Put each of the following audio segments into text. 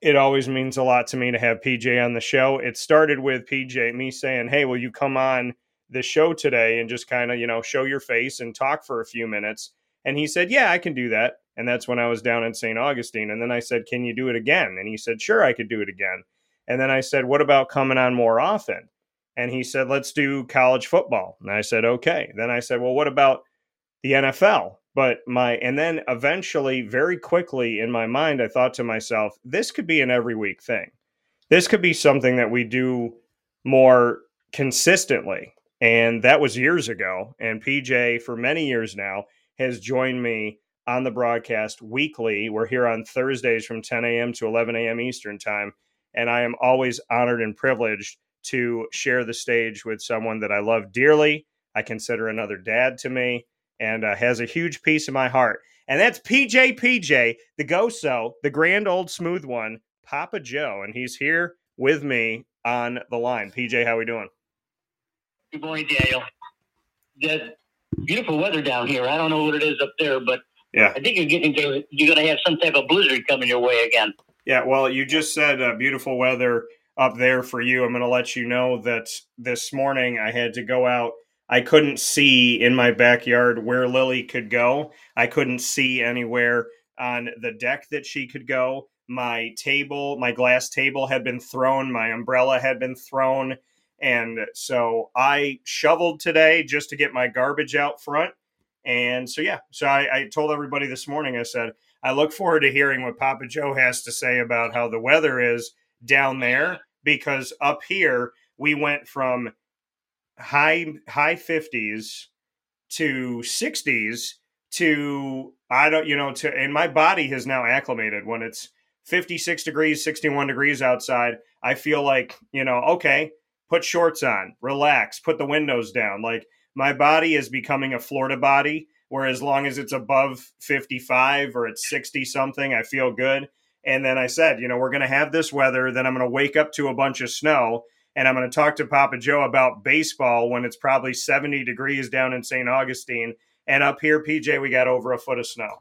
It always means a lot to me to have PJ on the show. It started with me saying, "Hey, will you come on the show today and just kind of, show your face and talk for a few minutes?" And he said, "Yeah, I can do that." And that's when I was down in St. Augustine. And then I said, "Can you do it again?" And he said, "Sure, I could do it again." And then I said, "What about coming on more often?" And he said, "Let's do college football." And I said, "Okay." Then I said, "Well, what about the NFL?" And then eventually, very quickly in my mind, I thought to myself, this could be an every week thing. This could be something that we do more consistently. And that was years ago. And PJ, for many years now, has joined me on the broadcast weekly. We're here on Thursdays from 10 a.m. to 11 a.m. Eastern time. And I am always honored and privileged to share the stage with someone that I love dearly. I consider another dad to me, and has a huge piece of my heart. And that's PJ, the go-so, the grand old smooth one, Papa Joe. And he's here with me on the line. PJ, how we doing? Good morning, Daniel. The beautiful weather down here. I don't know what it is up there, but yeah, I think you're going to have some type of blizzard coming your way again. Yeah, well, you just said beautiful weather up there for you. I'm going to let you know that this morning I had to go out. I couldn't see in my backyard where Lily could go. I couldn't see anywhere on the deck that she could go. My glass table had been thrown. My umbrella had been thrown. And so I shoveled today just to get my garbage out front. And so, yeah, I told everybody this morning, I said, I look forward to hearing what Papa Joe has to say about how the weather is down there, because up here we went from high 50s to 60s to and my body has now acclimated. When it's 56 degrees, 61 degrees outside, I feel like, okay, put shorts on, relax, put the windows down. Like, my body is becoming a Florida body, where as long as it's above 55 or it's 60 something, I feel good. And then I said, we're going to have this weather. Then I'm going to wake up to a bunch of snow, and I'm going to talk to Papa Joe about baseball when it's probably 70 degrees down in St. Augustine. And up here, PJ, we got over a foot of snow.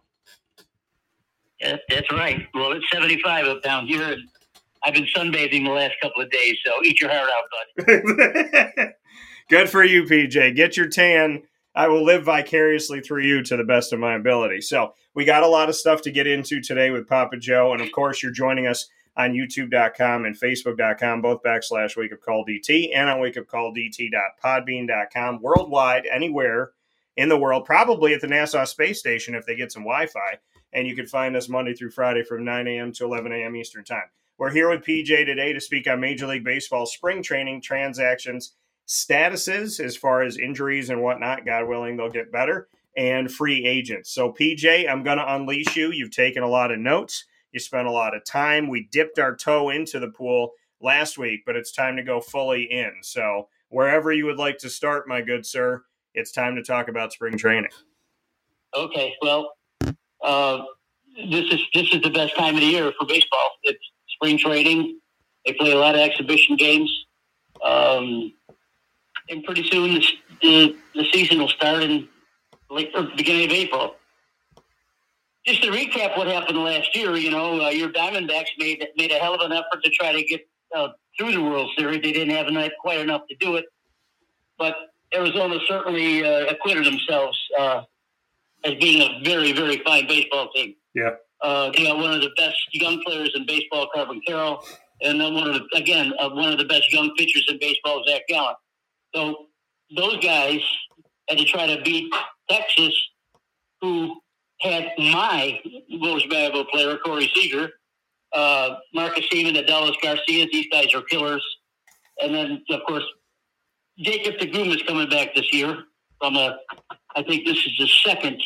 Yeah, that's right. Well, it's 75 up down here, and I've been sunbathing the last couple of days, so eat your heart out, bud. Good for you, PJ. Get your tan. I will live vicariously through you to the best of my ability. So we got a lot of stuff to get into today with Papa Joe. And, of course, you're joining us on youtube.com and facebook.com, both /WakeUpCallDT, and on wakeupcalldt.podbean.com, worldwide, anywhere in the world, probably at the Nassau Space Station if they get some Wi-Fi. And you can find us Monday through Friday from 9 a.m. to 11 a.m. Eastern time. We're here with PJ today to speak on Major League Baseball spring training transactions, statuses as far as injuries and whatnot. God willing, they'll get better, and free agents. So, PJ, I'm going to unleash you. You've taken a lot of notes. You spent a lot of time. We dipped our toe into the pool last week, but it's time to go fully in. So, wherever you would like to start, my good sir, it's time to talk about spring training. Okay, well, this is the best time of the year for baseball. It's spring training. They play a lot of exhibition games. And pretty soon the season will start in beginning of April. Just to recap what happened last year, your Diamondbacks made a hell of an effort to try to get through the World Series. They didn't have quite enough to do it, but Arizona certainly acquitted themselves as being a very, very fine baseball team. Yeah. They got one of the best young players in baseball, Corbin Carroll, and then one of the best young pitchers in baseball, Zach Gallen. So those guys had to try to beat Texas, who had my most valuable player, Corey Seager, Marcus Semien, Adolis Garcia. These guys are killers. And then, of course, Jacob deGrom is coming back this year from I think this is the second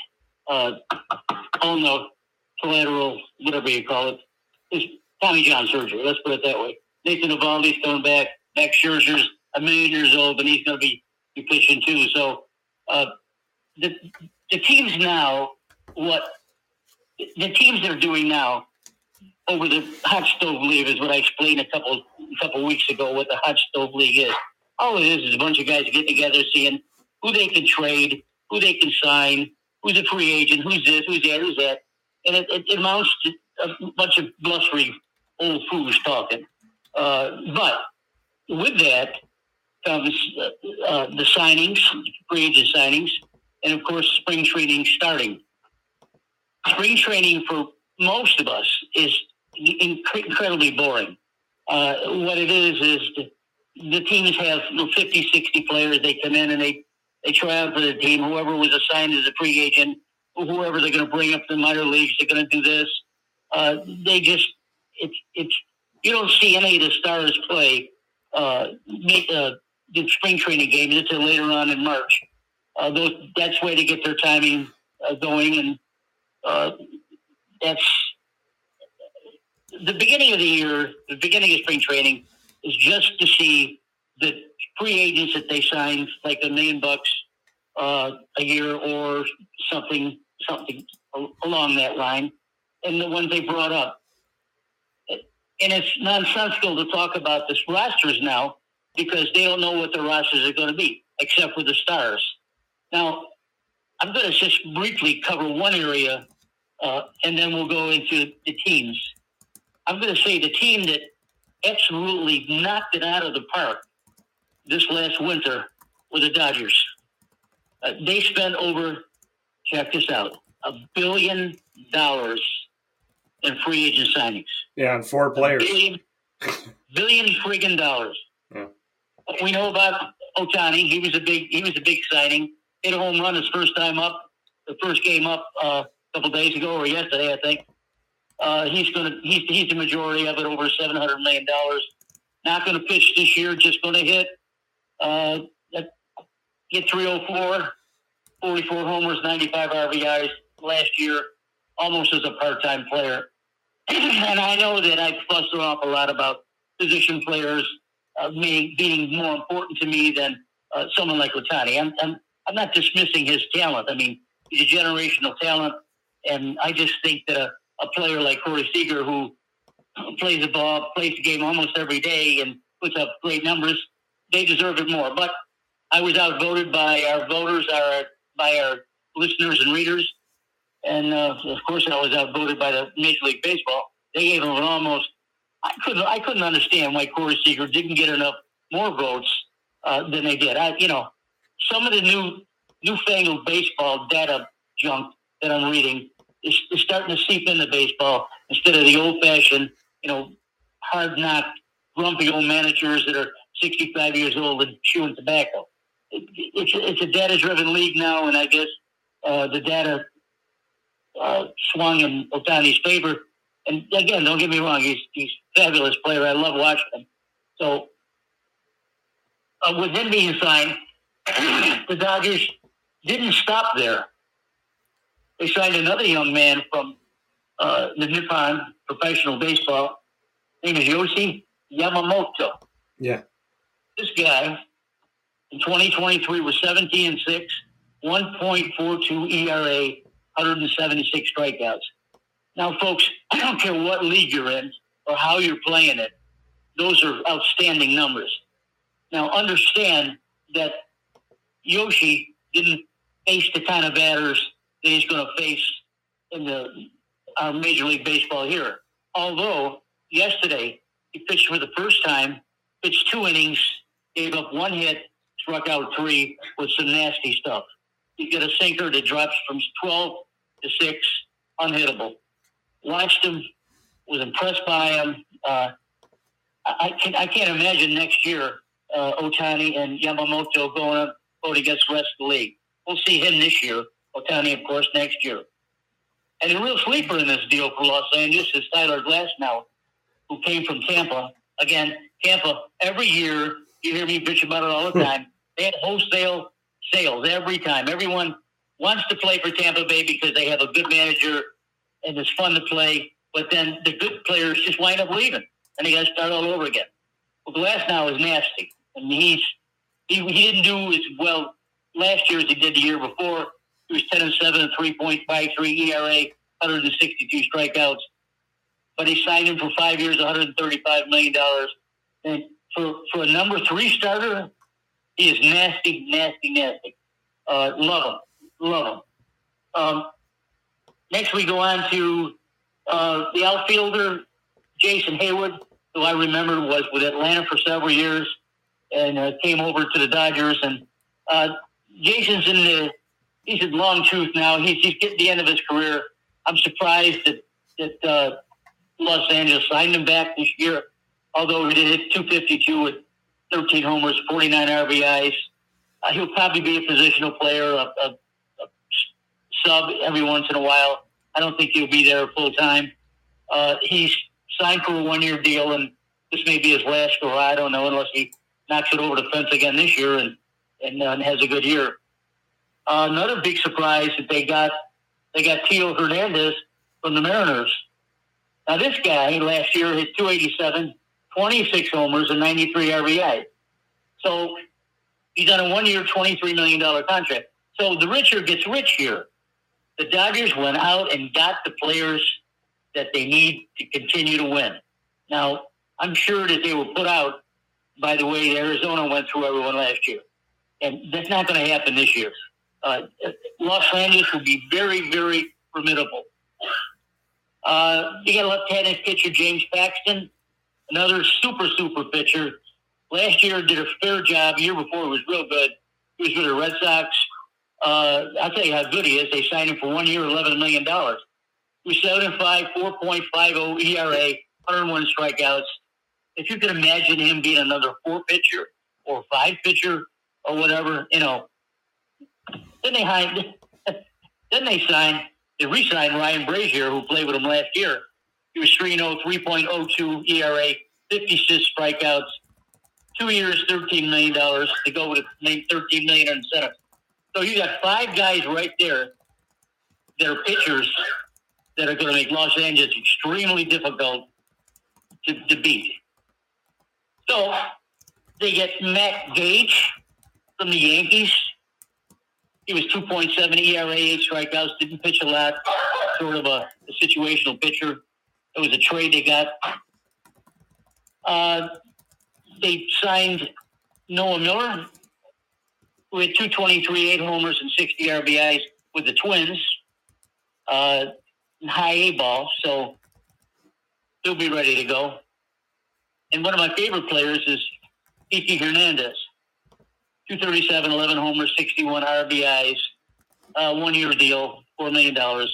collateral, whatever you call it. It's Tommy John surgery. Let's put it that way. Nathan Eovaldi's coming back. Max Scherzer's 1 million years old, and he's going to be pitching too. So the teams now, the teams are doing now over the hot stove league is what I explained a couple weeks ago. What the hot stove league is. All it is a bunch of guys getting together, seeing who they can trade, who they can sign, who's a free agent, who's this, who's that, and it amounts to a bunch of blustery old fools talking. But with that comes the signings, free agent signings, and of course spring training starting. Spring training for most of us is incredibly boring. What it is the teams have 50, 60 players. They come in and they try out for the team. Whoever was assigned as a free agent, whoever they're going to bring up to the minor leagues, they're going to do this. You don't see any of the stars play the spring training games until later on in March. That's way to get their timing going, and that's the beginning of the year. The beginning of spring training is just to see the free agents that they signed, like $1 million a year or something along that line, and the ones they brought up. And it's nonsensical to talk about this rosters now because they don't know what the rosters are going to be, except for the stars. Now, I'm going to just briefly cover one area, and then we'll go into the teams. I'm going to say the team that absolutely knocked it out of the park this last winter were the Dodgers. They spent check this out, $1 billion in free agent signings. Yeah, and 4 players. Billion friggin' dollars. Yeah. We know about Ohtani. He was a big signing. Hit a home run his first game up a couple days ago or yesterday, I think. He's the majority of it, over $700 million. Not going to pitch this year. Just going to hit 304, 44 homers, 95 RBIs last year, almost as a part-time player. And I know that I've fussed off a lot about position players being more important to me than someone like Ohtani. I'm not dismissing his talent. I mean, he's a generational talent, and I just think that a player like Corey Seager, who plays the game almost every day and puts up great numbers, they deserve it more. But I was outvoted by our voters, by our listeners and readers. And, of course, I was outvoted by the Major League Baseball. They gave him an almost – I couldn't understand why Corey Seager didn't get enough more votes than they did. Some of the newfangled baseball data junk that I'm reading is starting to seep into baseball instead of the old-fashioned, hard-knocked, grumpy old managers that are 65 years old and chewing tobacco. It's a data-driven league now, and I guess the data – swung in Ohtani's favor. And again, don't get me wrong, he's a fabulous player. I love watching him. So with him being signed, the Dodgers didn't stop there. They signed another young man from the Nippon professional baseball. His name is Yoshi Yamamoto. Yeah. This guy in 2023 was 17-6, 1.42 ERA, 176 strikeouts. Now, folks, I don't care what league you're in or how you're playing it. Those are outstanding numbers. Now, understand that Yoshi didn't face the kind of batters that he's going to face in our Major League Baseball here. Although, yesterday, he pitched for the first time, pitched 2 innings, gave up 1 hit, struck out 3 with some nasty stuff. He's got a sinker that drops from 12 to 6, unhittable. Watched him, was impressed by him. I can't imagine next year Ohtani and Yamamoto going against the rest of the league. We'll see him this year. Ohtani, of course, next year. And a real sleeper in this deal for Los Angeles is Tyler Glasnow, who came from Tampa. Again, Tampa, every year, you hear me bitch about it all the time, they have wholesale sales every time. Everyone wants to play for Tampa Bay because they have a good manager and it's fun to play. But then the good players just wind up leaving, and they got to start all over again. Well, Glasnow is nasty. I mean, he didn't do as well last year as he did the year before. He was 10-7, 3.53 ERA, 162 strikeouts. But he signed him for 5 years, $135 million. And for a number 3 starter, he is nasty, nasty, nasty. Love him. Next, we go on to the outfielder, Jason Hayward, who I remember was with Atlanta for several years and came over to the Dodgers. And Jason's he's in long tooth now. He's getting the end of his career. I'm surprised that Los Angeles signed him back this year, although he did hit 252 with 13 homers, 49 RBIs. He'll probably be a positional player, a sub every once in a while. I don't think he'll be there full time. He's signed for a 1-year deal, and this may be his last go. I don't know, unless he knocks it over the fence again this year and has a good year. Another big surprise that they got Teo Hernandez from the Mariners. Now, this guy last year hit 287, 26 homers, and 93 RBI. So he's on a 1-year, $23 million contract. So the richer gets rich here. The Dodgers went out and got the players that they need to continue to win. Now, I'm sure that they were put out by the way Arizona went through everyone last year. And that's not going to happen this year. Los Angeles will be very, very formidable. You got a left-handed pitcher, James Paxton, another super pitcher. Last year did a fair job. The year before he was real good. He was with the Red Sox. I'll tell you how good he is. They signed him for 1 year, $11 million. He was 7.5, 4.50 ERA, 101 strikeouts. If you could imagine him being another 4 pitcher or 5 pitcher or whatever, Then they re-signed Ryan Brazier, who played with him last year. He was 3.0, 3.02 ERA, 56 strikeouts, 2 years, $13 million to go with $13 million in incentives. So you got 5 guys right there that are pitchers that are going to make Los Angeles extremely difficult to beat. So they get Matt Gage from the Yankees. He was 2.7 ERA, 8 strikeouts, didn't pitch a lot, sort of a situational pitcher. It was a trade they got. They signed Noah Miller with 223, 8 homers, and 60 RBIs with the Twins. High A ball, so he'll be ready to go. And one of my favorite players is Kiki Hernandez. 237, 11 homers, 61 RBIs, 1-year deal, $4 million.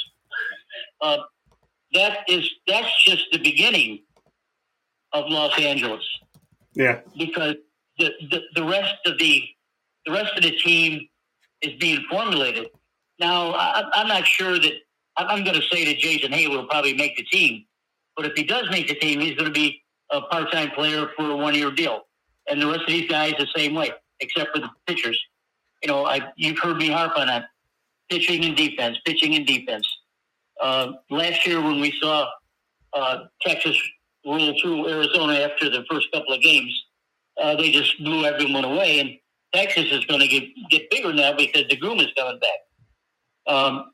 That's just the beginning of Los Angeles. Yeah. Because the rest of the team is being formulated. Now, I'm not sure that I'm going to say that Jason Hayward will probably make the team, but if he does make the team, he's going to be a part-time player for a 1-year deal. And the rest of these guys the same way, except for the pitchers. You've heard me harp on that. Pitching and defense. Last year when we saw Texas roll through Arizona after the first couple of games, they just blew everyone away. And Texas is going to get bigger now because DeGrom is coming back.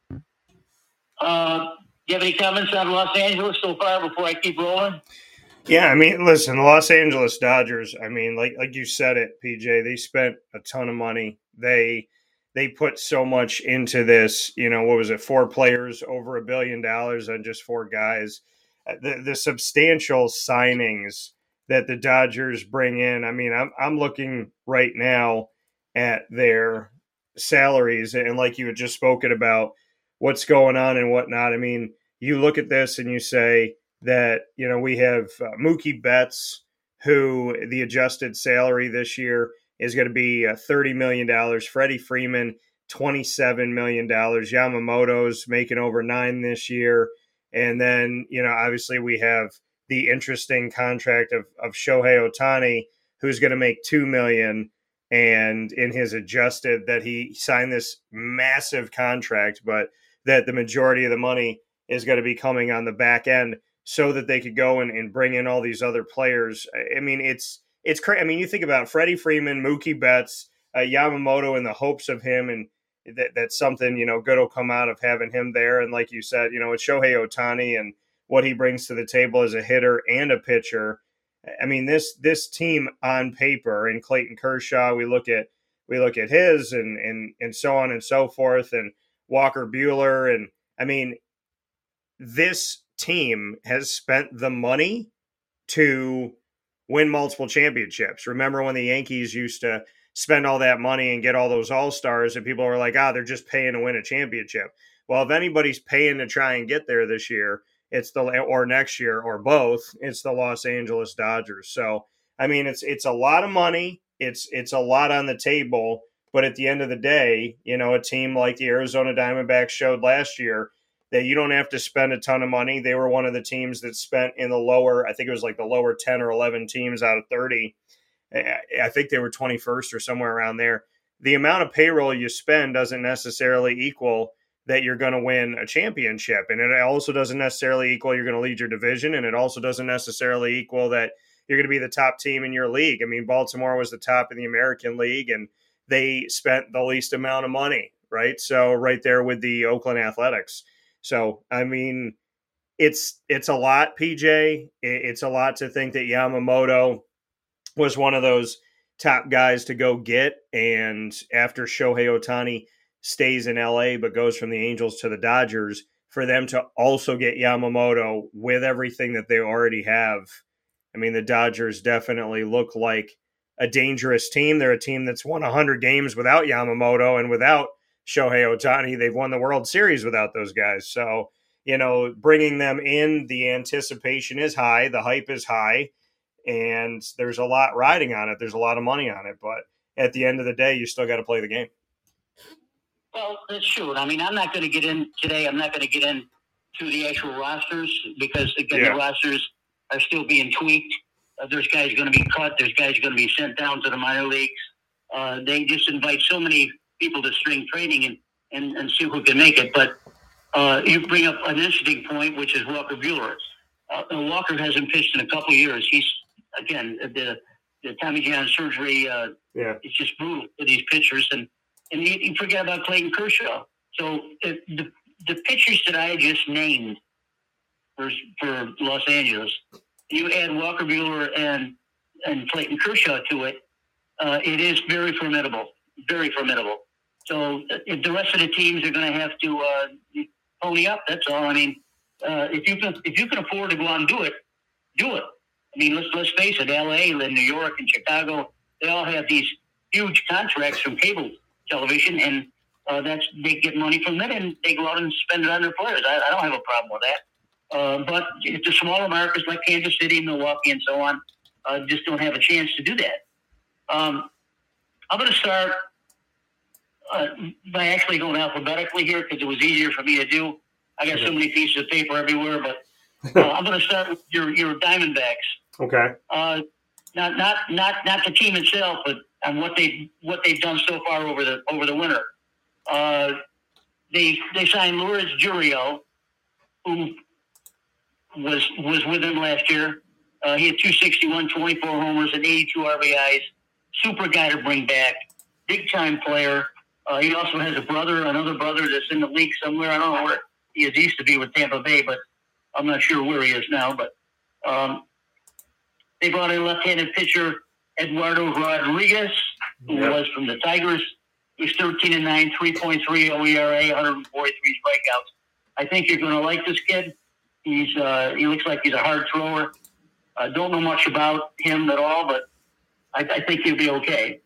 Do you have any comments on Los Angeles so far before I keep rolling? Yeah, listen, the Los Angeles Dodgers, like you said it, PJ, they spent a ton of money. They put so much into this, what was it, 4 players, over $1 billion on just 4 guys. The substantial signings that the Dodgers bring in, I'm looking right now at their salaries, and like you had just spoken about what's going on and whatnot. You look at this and you say that, we have Mookie Betts, who the adjusted salary this year is going to be $30 million. Freddie Freeman, $27 million. Yamamoto's making over 9 this year. And then, obviously we have the interesting contract of Shohei Ohtani, who's going to make $2 million. And in his adjusted, that he signed this massive contract, but that the majority of the money is going to be coming on the back end so that they could go and bring in all these other players. It's crazy. You think about Freddie Freeman, Mookie Betts, Yamamoto, in the hopes of him, and that's something, good will come out of having him there. And like you said, it's Shohei Ohtani and what he brings to the table as a hitter and a pitcher. This team on paper, and Clayton Kershaw, we look at his and so on and so forth, and Walker Buehler, and this team has spent the money to win multiple championships. Remember when the Yankees used to spend all that money and get all those all-stars and people were like, they're just paying to win a championship. Well, if anybody's paying to try and get there this year, or next year or both, it's the Los Angeles Dodgers. So, I mean, it's a lot of money. It's a lot on the table, but at the end of the day, a team like the Arizona Diamondbacks showed last year that you don't have to spend a ton of money. They were one of the teams that spent in the lower, I think it was like the lower 10 or 11 teams out of 30. I think they were 21st or somewhere around there. The amount of payroll you spend doesn't necessarily equal that you're going to win a championship. And it also doesn't necessarily equal you're going to lead your division. And it also doesn't necessarily equal that you're going to be the top team in your league. I mean, Baltimore was the top in the American League and they spent the least amount of money, right? So right there with the Oakland Athletics. So, I mean, it's a lot, PJ. It's a lot to think that Yamamoto was one of those top guys to go get. And after Shohei Ohtani stays in LA but goes from the Angels to the Dodgers, for them to also get Yamamoto with everything that they already have. I mean, the Dodgers definitely look like a dangerous team. They're a team that's won 100 games without Yamamoto and without Shohei Ohtani. They've won the World Series without those guys. So, bringing them in, the anticipation is high, the hype is high, and there's a lot riding on it. There's a lot of money on it. But at the end of the day, you still got to play the game. Well, that's true. I mean, I'm not going to get in today. I'm not going to get into the actual rosters because, again, the rosters are still being tweaked. There's guys going to be cut. There's guys going to be sent down to the minor leagues. They just invite so many people to spring training and see who can make it. But you bring up an interesting point, which is Walker Buehler. Walker hasn't pitched in a couple of years. He's, again, the Tommy John surgery is just brutal for these pitchers. And you forget about Clayton Kershaw. So the pitchers that I just named for Los Angeles, you add Walker Buehler and Clayton Kershaw to it, it is very formidable, very formidable. So if the rest of the teams are going to have to pony up, that's all. I mean, if you can afford to go out and do it, do it. I mean, let's face it, L.A. and New York and Chicago, they all have these huge contracts from cable television, and they get money from them, and they go out and spend it on their players. I don't have a problem with that. But the smaller markets like Kansas City, Milwaukee, and so on just don't have a chance to do that. I'm going to start by actually going alphabetically here because it was easier for me to do. I got so many pieces of paper everywhere, but I'm going to start with your Diamondbacks. Okay. Not the team itself, but on what they've done so far over the winter. They signed Lourdes Gurriel, who was with them last year. He had 261, 24 homers, and 82 RBIs. Super guy to bring back. Big time player. He also has another brother that's in the league somewhere. I don't know where he is. He used to be with Tampa Bay, but I'm not sure where he is now. But they brought in left-handed pitcher Eduardo Rodriguez, who was from the Tigers. He's 13-9, 3.3 OERA, 143 strikeouts. I think you're going to like this kid. He looks like he's a hard thrower. I don't know much about him at all, but I think he'll be okay.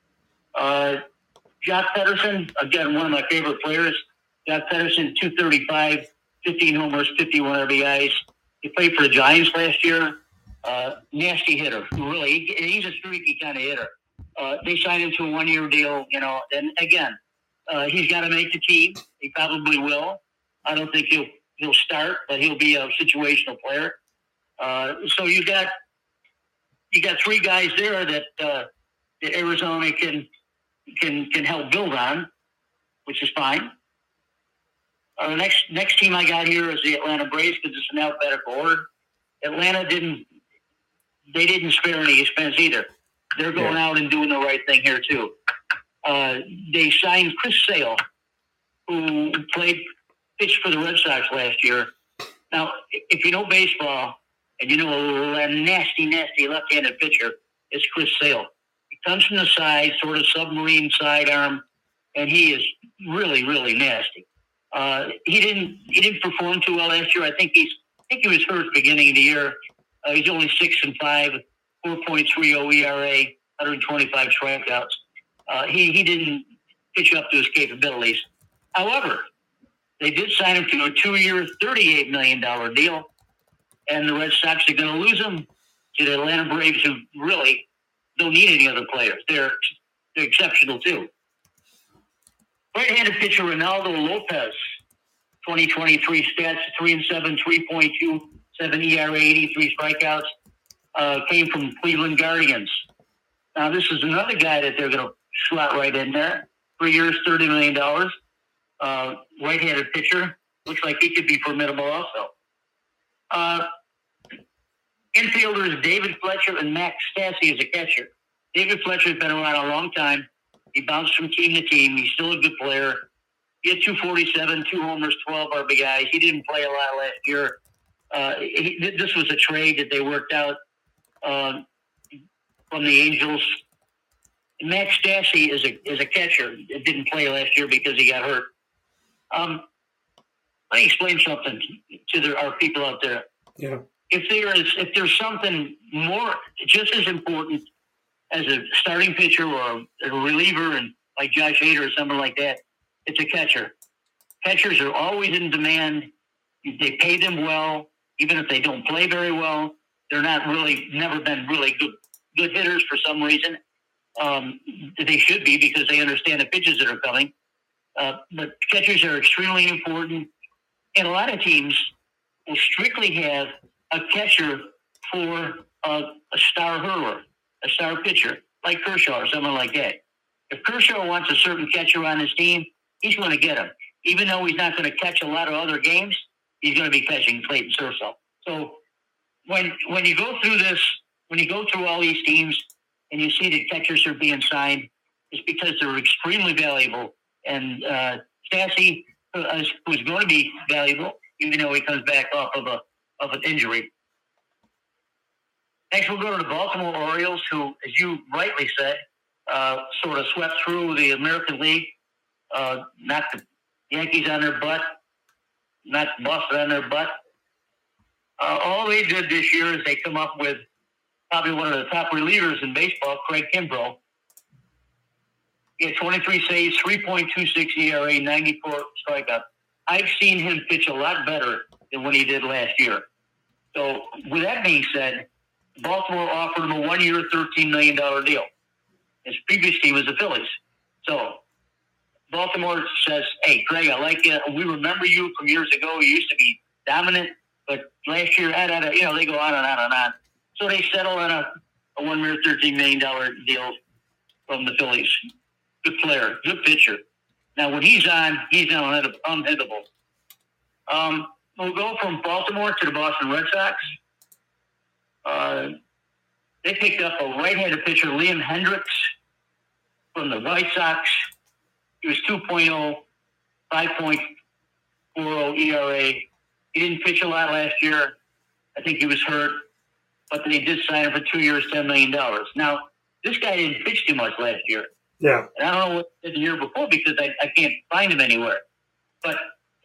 Joc Pederson, again, one of my favorite players. Joc Pederson, 235, 15 homers, 51 RBIs. He played for the Giants last year. Nasty hitter, really. He's a streaky kind of hitter. They signed him to a one-year deal, and again, he's got to make the team. He probably will. I don't think he'll start, but he'll be a situational player. So you got three guys there that Arizona can help build on, which is fine. The next team I got here is the Atlanta Braves because it's an alphabetical order. Atlanta didn't spare any expense either. They're going out and doing the right thing here too. They signed Chris Sale, who pitched for the Red Sox last year. Now, if you know baseball and you know a nasty left-handed pitcher, it's Chris Sale. He comes from the side, sort of submarine sidearm, and he is really, really nasty. He didn't perform too well last year. I think he's think he was hurt beginning of the year. He's only 6-5, 4.30 ERA, 125 strikeouts. He didn't pitch up to his capabilities. However, they did sign him to a 2-year, $38 million deal, and the Red Sox are going to lose him to the Atlanta Braves, who really don't need any other players. They're exceptional, too. Right-handed pitcher Ronaldo Lopez, 2023 stats, 3-7, 3.27 ERA, 83 strikeouts, came from Cleveland Guardians. Now, this is another guy that they're going to slot right in there. 3 years, $30 million. Right-handed pitcher. Looks like he could be formidable also. Infielders David Fletcher and Max Stassi as a catcher. David Fletcher's been around a long time. He bounced from team to team. He's still a good player. He had 247, 2 homers, 12 RBIs. He didn't play a lot last year. This was a trade that they worked out from the Angels. Max Stassi is a catcher. Didn't play last year because he got hurt. Let me explain something to our people out there. Yeah. If there's something more, just as important as a starting pitcher or a reliever, and like Josh Hader or someone like that, it's a catcher. Catchers are always in demand. They pay them well, even if they don't play very well. They're never been really good hitters for some reason. They should be because they understand the pitches that are coming. But catchers are extremely important. And a lot of teams will strictly have a catcher for a star hurler, a star pitcher, like Kershaw or someone like that. If Kershaw wants a certain catcher on his team, he's going to get him. Even though he's not going to catch a lot of other games, he's going to be catching Clayton Kershaw. So when you go through this, when you go through all these teams and you see that catchers are being signed, it's because they're extremely valuable. And Stassi was going to be valuable, even though he comes back off of an injury. Next, we'll go to the Baltimore Orioles, who, as you rightly said, sort of swept through the American League. Not the Yankees on their butt, not Boston on their butt. All they did this year is they come up with probably one of the top relievers in baseball, Craig Kimbrell. He had 23 saves, 3.26 ERA, 94 strikeouts. I've seen him pitch a lot better than what he did last year. So, with that being said, Baltimore offered him a 1-year, $13 million deal. His previous team was the Phillies. So, Baltimore says, hey, Craig, I like you. We remember you from years ago. You used to be dominant, but last year, they go on and on and on. So, they settle on a 1-year, $13 million deal from the Phillies. Good player, good pitcher. Now, when he's unhittable. We'll go from Baltimore to the Boston Red Sox. They picked up a right-handed pitcher, Liam Hendriks, from the White Sox. He was 2.0, 5.40 ERA. He didn't pitch a lot last year. I think he was hurt. But they did sign him for 2 years, $10 million. Now, this guy didn't pitch too much last year. Yeah. And I don't know what he did the year before because I can't find him anywhere. But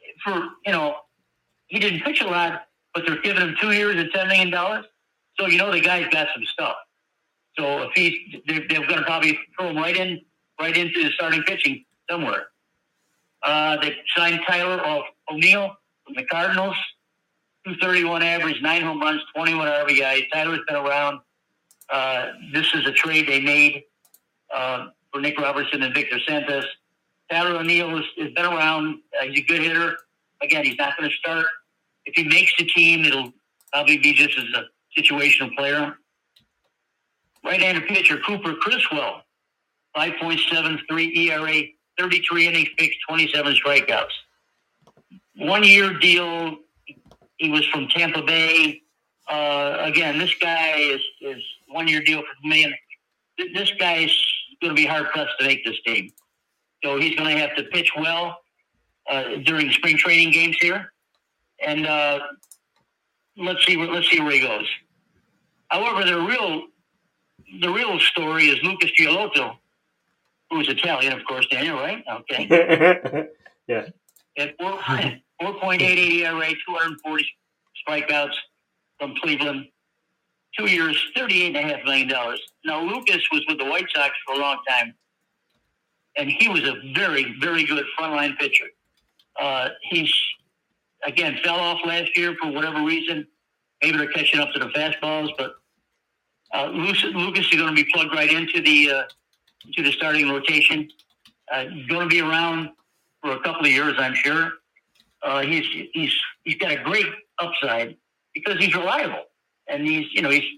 he didn't pitch a lot, but they're giving him 2 years and $10 million. So, the guy's got some stuff. So if they're going to probably throw him right into the starting pitching somewhere. They signed Tyler O'Neill from the Cardinals, 231 average, 9 home runs, 21 RBIs. Tyler's been around. This is a trade they made for Nick Robertson and Victor Santos. Tyler O'Neill has been around. He's a good hitter. Again, he's not going to start. If he makes the team, it'll probably be just as a situational player. Right-handed pitcher Cooper Criswell, 5.73 ERA, 33 innings pitched, 27 strikeouts. 1-year deal. He was from Tampa Bay. Again, this guy is 1-year deal for me. This guy's going to be hard-pressed to make this team. So he's going to have to pitch well during spring training games here. And let's see where he goes. However, the real story is Lucas Giolito, who's Italian, of course, Daniel, right? Okay. Yeah. At 4.88 ERA, 240 strikeouts from Cleveland. 2 years, $38.5 million. Now, Lucas was with the White Sox for a long time, and he was a very, very good frontline pitcher. He's, again, fell off last year for whatever reason. Maybe they're catching up to the fastballs, but Lucas is going to be plugged right into the starting rotation. Going to be around for a couple of years, I'm sure. He's got a great upside because he's reliable, and he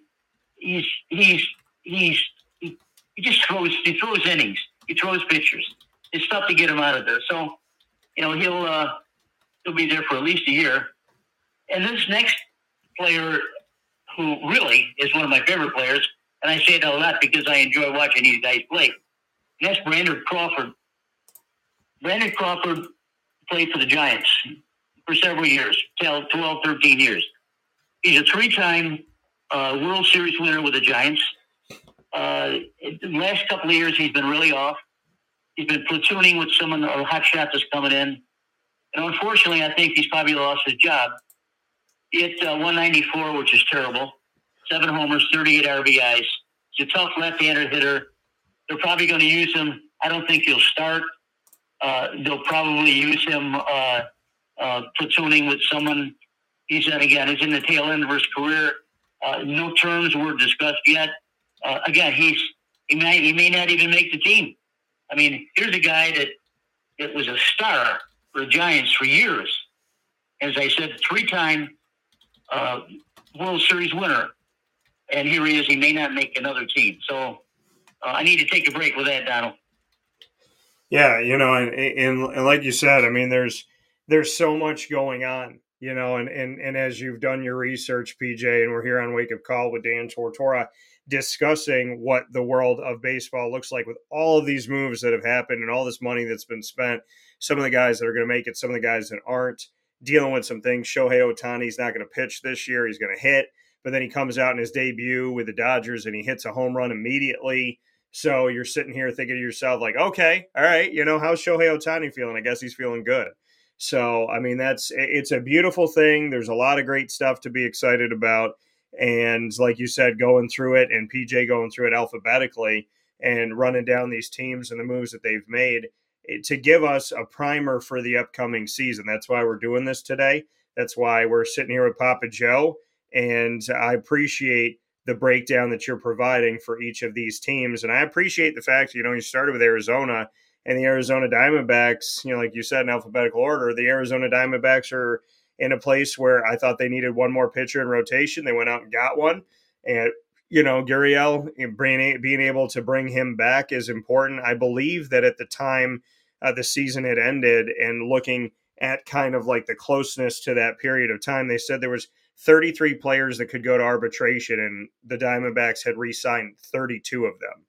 just throws innings. He throws pitchers. It's tough to get him out of there. So, he'll be there for at least a year. And this next player, who really is one of my favorite players, and I say it a lot because I enjoy watching these guys play, and that's Brandon Crawford. Brandon Crawford played for the Giants for several years, 12, 13 years. He's a three-time World Series winner with the Giants. The last couple of years, he's been really off. He's been platooning with someone, or hot shot that's coming in. And unfortunately, I think he's probably lost his job. He hit 194, which is terrible. 7 homers, 38 RBIs. He's a tough left-handed hitter. They're probably going to use him. I don't think he'll start. They'll probably use him platooning with someone. He's in the tail end of his career. No terms were discussed yet. Again, he may not even make the team. I mean, here's a guy that was a star for the Giants for years. As I said, 3-time World Series winner. And here he is. He may not make another team. So I need to take a break with that, Donald. Yeah, and like you said, I mean, there's so much going on, and as you've done your research, PJ, and we're here on Wake Up Call with Dan Tortora, discussing what the world of baseball looks like with all of these moves that have happened and all this money that's been spent. Some of the guys that are going to make it, some of the guys that aren't, dealing with some things. Shohei Ohtani's not going to pitch this year. He's going to hit, but then he comes out in his debut with the Dodgers and he hits a home run immediately. So you're sitting here thinking to yourself, like, okay, all right, how's Shohei Ohtani feeling? I guess he's feeling good. So, I mean, it's a beautiful thing. There's a lot of great stuff to be excited about. And like you said, going through it, and PJ going through it alphabetically and running down these teams and the moves that they've made to give us a primer for the upcoming season. That's why we're doing this today. That's why we're sitting here with Papa Joe. And I appreciate the breakdown that you're providing for each of these teams. And I appreciate the fact, you started with Arizona and the Arizona Diamondbacks, like you said, in alphabetical order. The Arizona Diamondbacks are in a place where I thought they needed one more pitcher in rotation. They went out and got one. And, Gurriel, being able to bring him back is important. I believe that at the time the season had ended, and looking at kind of like the closeness to that period of time, they said there was 33 players that could go to arbitration, and the Diamondbacks had re-signed 32 of them.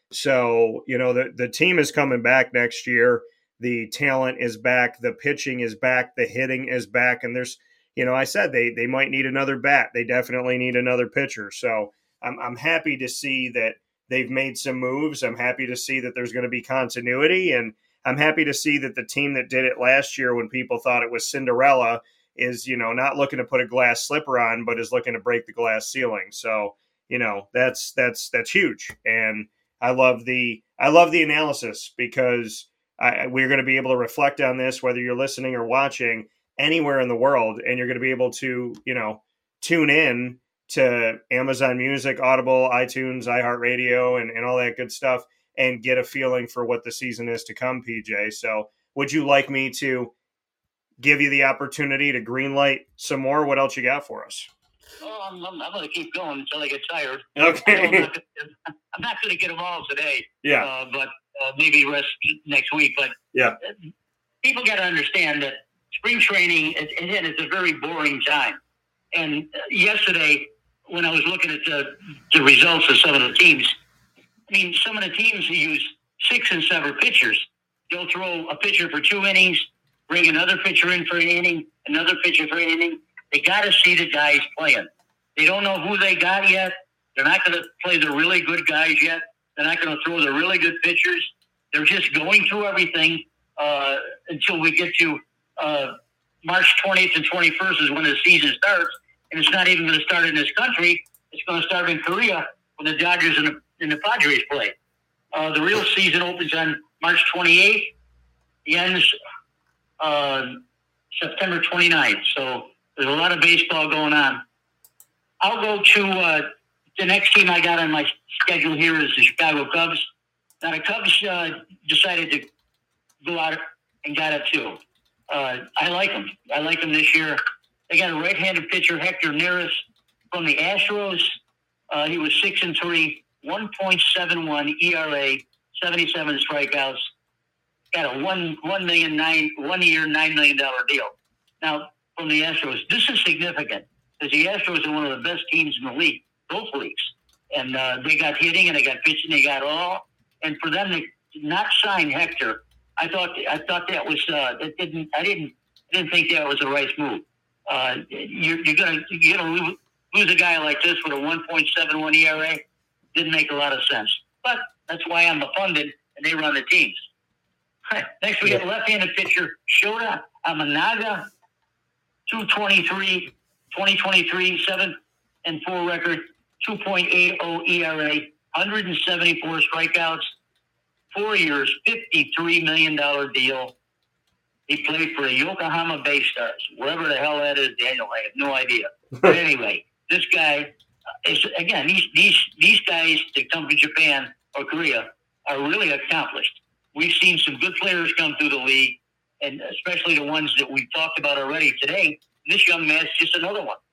So, the team is coming back next year. The talent is back. The pitching is back. The hitting is back. And there's, I said they might need another bat. They definitely need another pitcher. So I'm happy to see that they've made some moves. I'm happy to see that there's going to be continuity. And I'm happy to see that the team that did it last year, when people thought it was Cinderella, is, not looking to put a glass slipper on, but is looking to break the glass ceiling. So, that's huge. And I love the analysis, because we're going to be able to reflect on this, whether you're listening or watching anywhere in the world, and you're going to be able to, tune in to Amazon Music, Audible, iTunes, iHeartRadio, and all that good stuff, and get a feeling for what the season is to come, PJ. So would you like me to give you the opportunity to greenlight some more? What else you got for us? Oh, I'm going to keep going until I get tired. Okay. I'm not going to get them all today. Yeah. But maybe rest next week. But yeah, people got to understand that spring training, again, it's a very boring time. And yesterday, when I was looking at the results of some of the teams, I mean, some of the teams use 6 and 7 pitchers. They'll throw a pitcher for 2 innings, bring another pitcher in for an inning, another pitcher for an inning. They got to see the guys playing. They don't know who they got yet. They're not going to play the really good guys yet. They're not going to throw the really good pitchers. They're just going through everything until we get to March 20th and 21st is when the season starts. and it's not even going to start in this country. It's going to start in Korea when the Dodgers and the Padres play. The real season opens on March 28th. It ends September 29th. So there's a lot of baseball going on. I'll go to the next team I got on my schedule here is the Chicago Cubs. Now, the Cubs decided to go out and got it too. I like them. I like them this year. They got a right-handed pitcher, Hector Neris, from the Astros. He was 6-3, 1.71 ERA, 77 strikeouts. Got a $1 year, $9 million deal. Now, from the Astros, this is significant because the Astros are one of the best teams in the league, both leagues. And they got hitting and they got pitching, they got all. And for them to not sign Hector, I thought that was I didn't think that was the right move. You're gonna lose a guy like this with a 1.71 ERA. Didn't make a lot of sense. But that's why I'm the funded and they run the teams. Next we got left-handed pitcher Shota Amanaga, 223, 2023, 7-4 record, 2.80 ERA, 174 strikeouts, 4 years, $53 million deal. He played for the Yokohama Bay Stars, wherever the hell that is, Daniel. I have no idea. But anyway, this guy is, again, these guys that come from Japan or Korea are really accomplished. We've seen some good players come through the league, and especially the ones that we've talked about already today. This young man's just another one.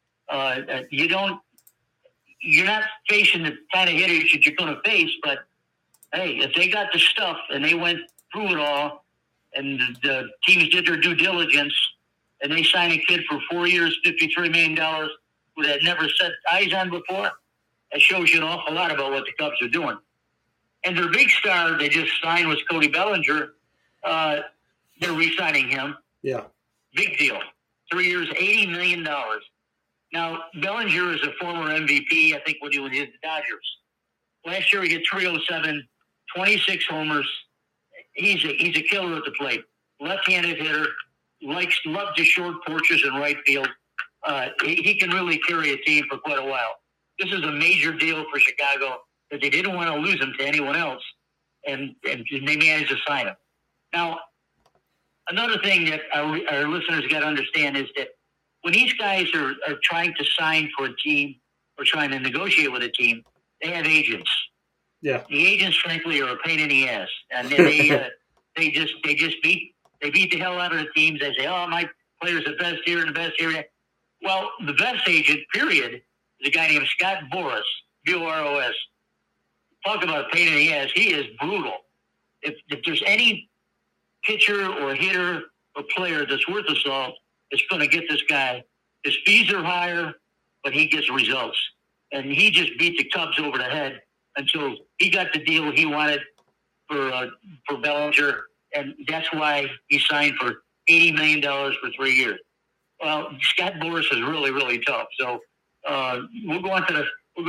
You're not facing the kind of hitters that you're going to face, but hey, if they got the stuff and they went through it all, and the teams did their due diligence, and they signed a kid for 4 years, $53 million, who they had never set eyes on before, that shows you an awful lot about what the Cubs are doing. And their big star they just signed was Cody Bellinger. They're re-signing him. Yeah. Big deal. 3 years, $80 million. Now, Bellinger is a former MVP, I think, when he was with the Dodgers. Last year, he hit 307, 26 homers. He's a killer at the plate. Left-handed hitter, loves the short porches in right field. He can really carry a team for quite a while. This is a major deal for Chicago, but they didn't want to lose him to anyone else, and they managed to sign him. Now, another thing that our listeners got to understand is that when these guys are trying to sign for a team or trying to negotiate with a team, they have agents. Yeah. The agents, frankly, are a pain in the ass, and they just beat the hell out of the teams. They say, "Oh, my player's the best here and the best here." Well, the best agent, period, is a guy named Scott Boras, Boros. Talk about a pain in the ass. He is brutal. If there's any pitcher or hitter or player that's worth a salt, it's going to get this guy. His fees are higher, but he gets results. And he just beat the Cubs over the head until he got the deal he wanted for Bellinger, and that's why he signed for $80 million for 3 years. Well, Scott Boras is really, really tough. So we'll go on to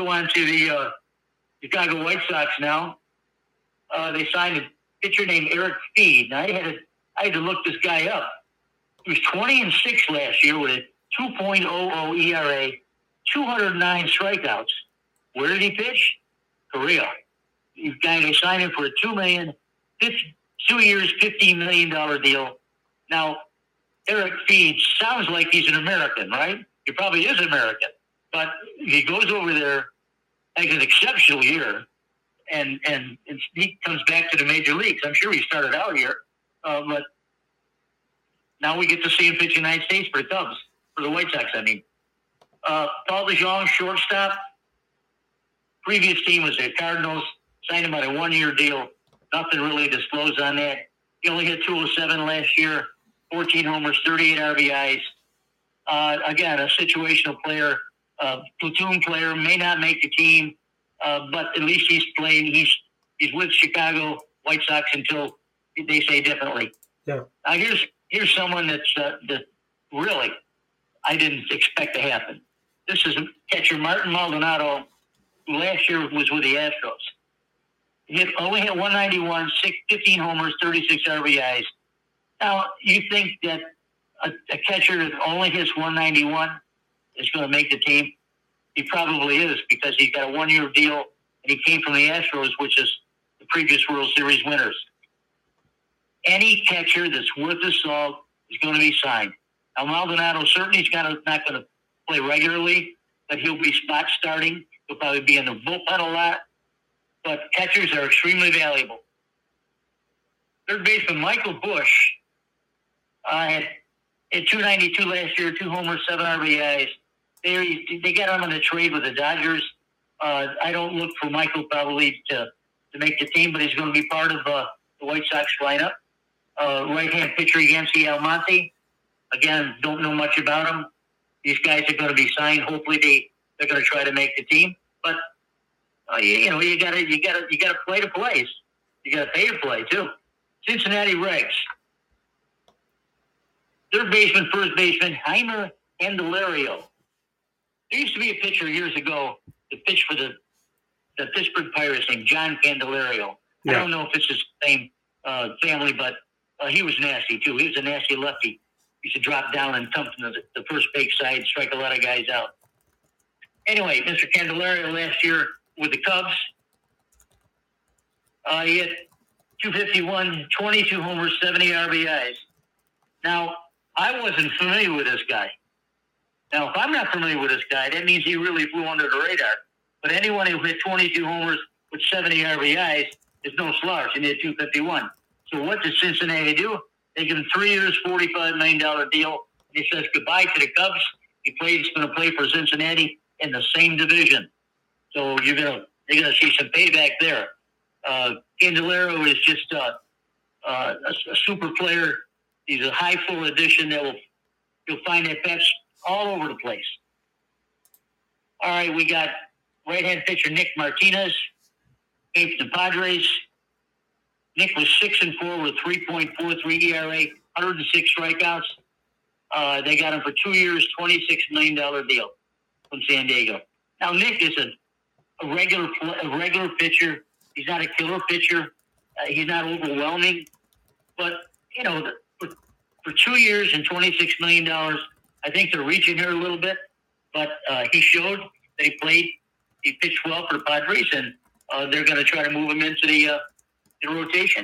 the Chicago White Sox now. They signed a pitcher named Eric Feed. Now I had to look this guy up. He was 20-6 last year with a 2.00 ERA, 209 strikeouts. Where did he pitch? Korea. They signed him for a 2 years, $50 million deal. Now, Eric Feed sounds like he's an American, right? He probably is American. But he goes over there, has an exceptional year, and he comes back to the major leagues. I'm sure he started out here, but now we get to see him pitch in the United States for the Cubs, for the White Sox, I mean. Paul DeJong, shortstop. Previous team was the Cardinals. Signed him on a 1-year deal. Nothing really disclosed on that. He only hit 207 last year, 14 homers, 38 RBIs. Again, a situational player, platoon player, may not make the team, but at least he's playing. He's with Chicago White Sox until they say differently. Yeah. Now here's someone that really I didn't expect to happen. This is catcher Martin Maldonado, who last year was with the Astros. He only hit 191, 15 homers, 36 RBIs. Now, you think that a catcher that only hits 191 is going to make the team. He probably is because he's got a 1-year deal, and he came from the Astros, which is the previous World Series winners. Any catcher that's worth his salt is going to be signed. Now, Maldonado certainly is not going to play regularly, but he'll be spot starting. He'll probably be in the bullpen a lot. But catchers are extremely valuable. Third baseman Michael Busch had 292 last year, 2 homers, 7 RBIs. They got him on a trade with the Dodgers. I don't look for Michael probably to make the team, but he's going to be part of the White Sox lineup. Right-hand pitcher Yancy Almonte. Again, don't know much about him. These guys are going to be signed. Hopefully, they're going to try to make the team. But you gotta play to play. You gotta pay to play too. Cincinnati Reds. Third baseman, first baseman Heimer Candelario. There used to be a pitcher years ago that pitched for the Pittsburgh Pirates named John Candelario. Yeah. I don't know if it's his same family, but he was nasty too. He was a nasty lefty. He used to drop down and thump from the first base side, strike a lot of guys out. Anyway, Mr. Candelario last year with the Cubs, he had 251, 22 homers, 70 RBIs. Now, I wasn't familiar with this guy. Now, if I'm not familiar with this guy, that means he really flew under the radar. But anyone who hit 22 homers with 70 RBIs is no slouch, and he had 251. So what did Cincinnati do? They give him 3 years, $45 million deal. He says goodbye to the Cubs. He's going to play for Cincinnati in the same division. So they're gonna see some payback there. Candelario is just a super player. He's a high full addition you'll find at bats all over the place. All right, we got right-hand pitcher Nick Martinez, came from the Padres. Nick was 6-4 with 3.43 ERA, 106 strikeouts. They got him for 2 years, $26 million deal from San Diego. Now Nick is a regular pitcher. He's not a killer pitcher. He's not overwhelming, but for 2 years and $26 million, I think they're reaching here a little bit. But he showed that he played. He pitched well for the Padres, and they're going to try to move him into the rotation.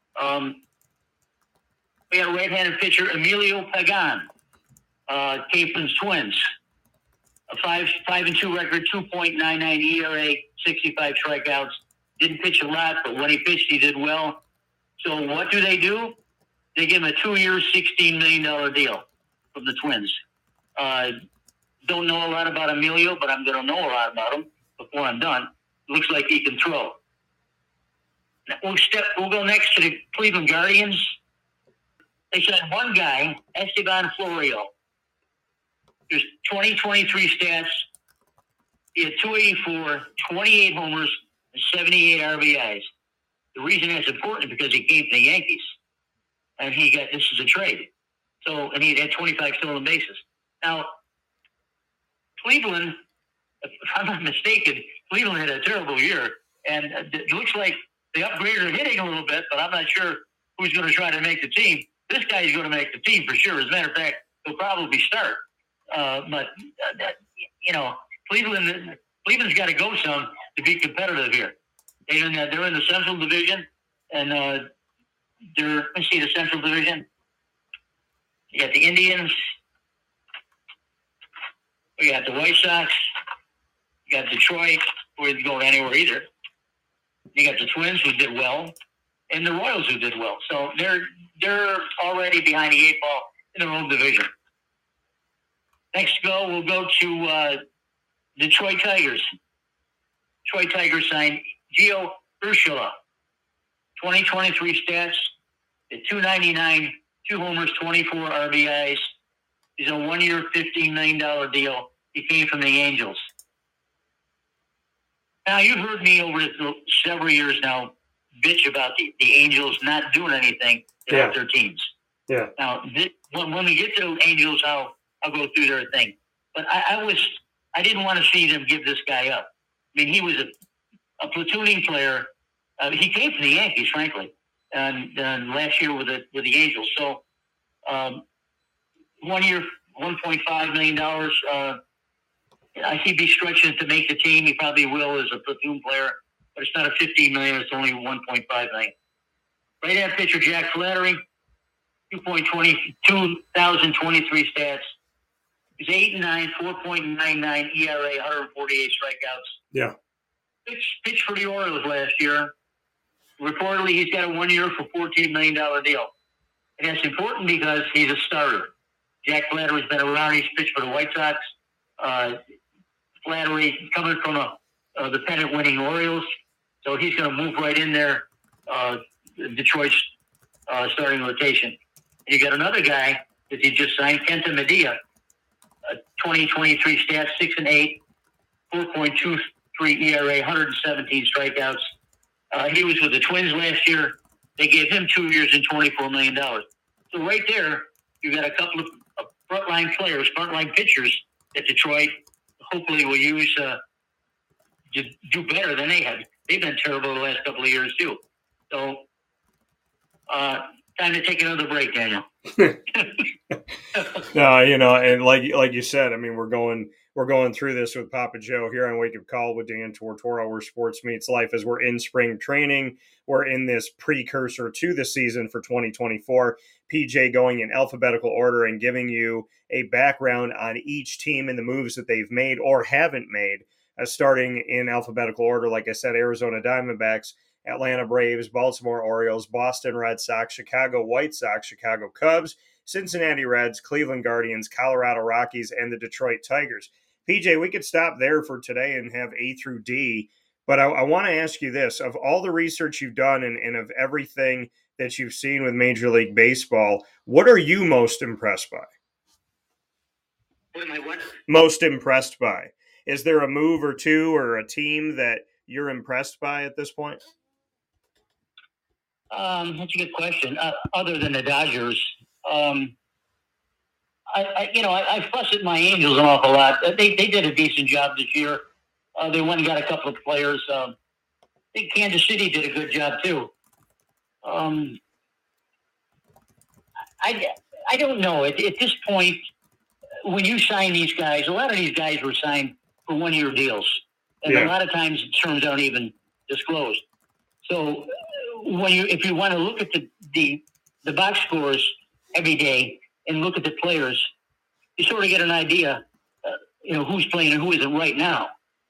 We got a right-handed pitcher, Emilio Pagan, came from the Twins. A 5-2 record, 2.99 ERA, 65 strikeouts. Didn't pitch a lot, but when he pitched, he did well. So what do? They give him a 2-year, $16 million deal from the Twins. Don't know a lot about Emilio, but I'm going to know a lot about him before I'm done. Looks like he can throw. We'll go next to the Cleveland Guardians. They signed one guy, Esteban Florio. There's 2023 stats. He had 284, 28 homers, and 78 RBIs. The reason that's important is because he came from the Yankees. And this is a trade. And he had 25 stolen bases. Now, Cleveland, if I'm not mistaken, Cleveland had a terrible year. And it looks like they upgraded their hitting a little bit, but I'm not sure who's going to try to make the team. This guy is going to make the team for sure. As a matter of fact, he'll probably start. Cleveland's got to go some to be competitive here. They're in the Central Division, and let me see the Central Division. You got the Indians. We got the White Sox. You got Detroit, who isn't going anywhere either. You got the Twins, who did well, and the Royals, who did well. So they're already behind the 8 ball in their own division. Next we'll go to Detroit Tigers. Detroit Tigers signed Gio Urshela. 2023 stats at 299, 2 homers, 24 RBIs. He's a 1-year, $15 million deal. He came from the Angels. Now, you've heard me over several years now bitch about the Angels not doing anything to help their teams. Yeah. Now, when we get to the Angels, I'll go through their thing. But I didn't want to see them give this guy up. I mean, he was a platooning player. He came from the Yankees, frankly, and last year with the Angels. So 1 year, $1.5 million. I see be stretching to make the team. He probably will as a platoon player, but it's not a $15 million. It's only $1.5 million. Right-hand pitcher Jack Flaherty, 2,023 stats. He's 8-9, 4.99 ERA, 148 strikeouts. Yeah. Pitched for the Orioles last year. Reportedly, he's got a 1 year for $14 million deal. And that's important because he's a starter. Jack Flaherty's been around. He's pitched for the White Sox. Flaherty coming from the pennant-winning Orioles, so he's going to move right in there. Detroit's starting rotation. You got another guy that he just signed, Kenta Medea, 2023 stats, 6-8, 4.23 ERA, 117 strikeouts. He was with the Twins last year. They gave him 2 years and $24 million. So right there, you got a couple of frontline players, frontline pitchers that Detroit hopefully will use to do better than they have. They've been terrible the last couple of years too. So, time to take another break, Daniel. No, and like you said, I mean, we're going through this with Papa Joe here on Wake Up Call with Dan Tortora, where sports meets life, as we're in spring training. We're in this precursor to the season for 2024. PJ going in alphabetical order and giving you a background on each team and the moves that they've made or haven't made, starting in alphabetical order. Like I said, Arizona Diamondbacks, Atlanta Braves, Baltimore Orioles, Boston Red Sox, Chicago White Sox, Chicago Cubs, Cincinnati Reds, Cleveland Guardians, Colorado Rockies, and the Detroit Tigers. PJ, we could stop there for today and have A through D, but I want to ask you this. Of all the research you've done and of everything that you've seen with Major League Baseball, what are you most impressed by? What am I what? Most impressed by? Is there a move or two or a team that you're impressed by at this point? That's a good question. Other than the Dodgers, I fuss at my Angels an awful lot. They did a decent job this year. They went and got a couple of players. I think Kansas City did a good job too. I don't know. At this point, when you sign these guys, a lot of these guys were signed for 1 year deals, and a lot of times terms aren't even disclosed. So if you want to look at the box scores every day and look at the players, you sort of get an idea, who's playing and who isn't right now.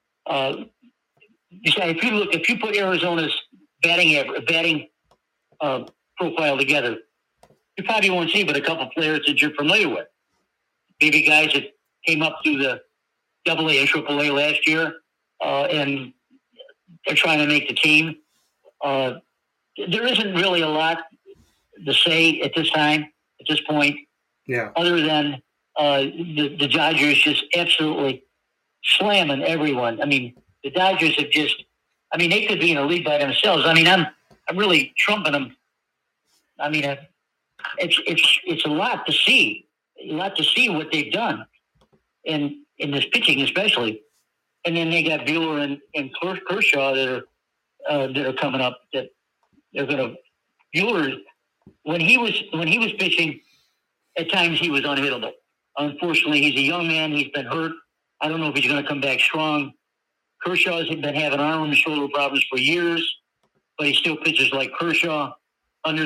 If you put Arizona's batting profile together, you probably won't see but a couple players that you're familiar with. Maybe guys that came up through the AA and AAA last year, and they're trying to make the team. There isn't really a lot to say at this point. Yeah. Other than the Dodgers just absolutely slamming everyone. I mean, the Dodgers have they could be in a league by themselves. I mean, I'm really trumping them. I mean, it's a lot to see. A lot to see what they've done in this pitching, especially. And then they got Buehler and Kershaw that are coming up. That they're going to. Buehler, when he was pitching, at times he was unhittable. Unfortunately, he's a young man. He's been hurt. I don't know if he's going to come back strong. Kershaw's been having arm and shoulder problems for years, but he still pitches like Kershaw, under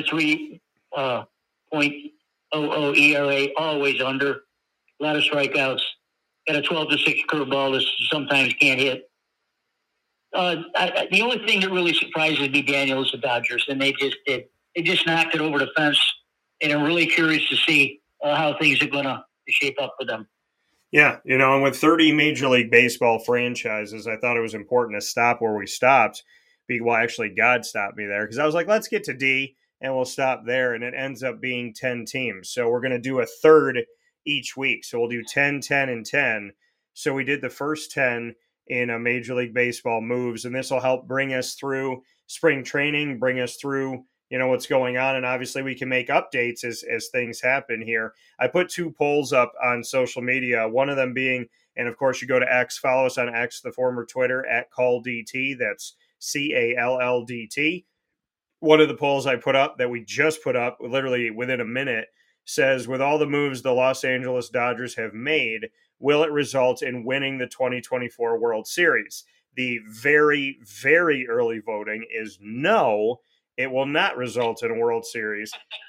3.00 ERA, always under. A lot of strikeouts. Got a 12-6 curveball that sometimes can't hit. The only thing that really surprises me, Daniel, is the Dodgers, and they just knocked it over the fence, and I'm really curious to see how things are going to shape up for them. Yeah, and with 30 Major League Baseball franchises, I thought it was important to stop where we stopped. Well, actually, God stopped me there because I was like, let's get to D, and we'll stop there, and it ends up being 10 teams. So we're going to do a third each week. So we'll do 10, 10, and 10. So we did the first 10 in a Major League Baseball moves, and this will help bring us through spring training, bring us through what's going on, and obviously we can make updates as things happen here. I put 2 polls up on social media, one of them being, and of course you go to X, follow us on X, the former Twitter, @CallDT, that's CALLDT. One of the polls I put up that we just put up literally within a minute says, with all the moves the Los Angeles Dodgers have made, will it result in winning the 2024 World Series? The very, very early voting is no, it will not result in a World Series.